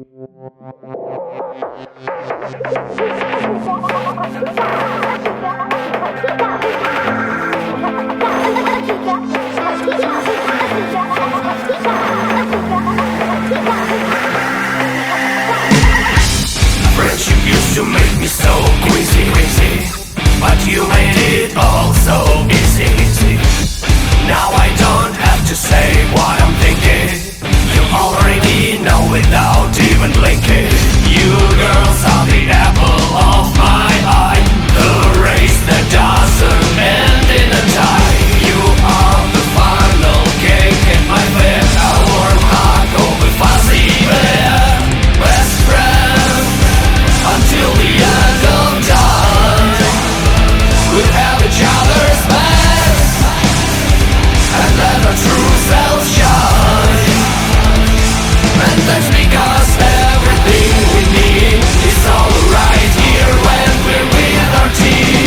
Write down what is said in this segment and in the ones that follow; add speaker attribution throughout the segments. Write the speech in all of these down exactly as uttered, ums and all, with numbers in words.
Speaker 1: Friendship used to make me so crazy, crazy, but you made it all so easy, easy. Now I don't have to say what I'm thinking. You already know without even blinking. You girls are the apple of my eye, the race that doesn't end in a tie. You are the final cake in my bed, a warm hug over fuzzy bed. Best friend until the end of time. We have each other's back and let our true selves shine. And that's because everything we need is all right here when we're with our team.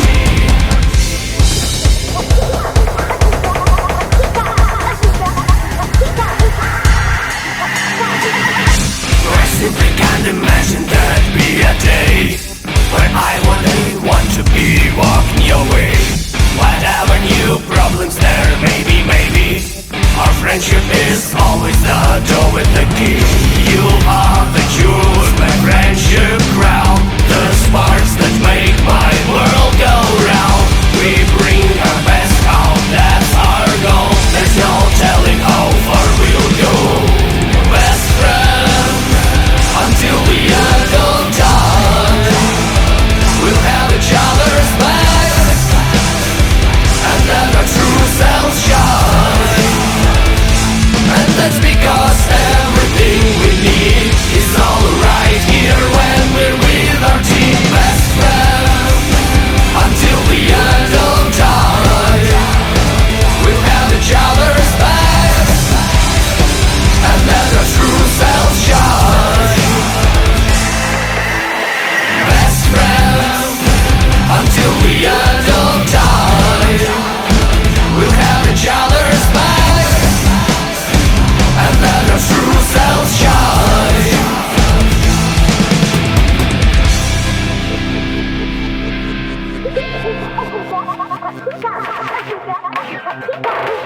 Speaker 1: I simply can't imagine there'd be a day when I one day want to be walking your way. Whatever new problems there may be, maybe our friendship is always the door with the key. You are the jewels my friendship crown, the sparks that make my world go round. We bring our best out, that's our goal. There's no telling how far we'll go. Best friend until the end of time. We'll have each other's back and let our true selves shine. And that's because everything we need is all right here when we're with our team. Best friend until the end of time. We'll have each other's back and let our true selves shine. Best friend until the end of time. We'll have each other's back and let our true selves shine.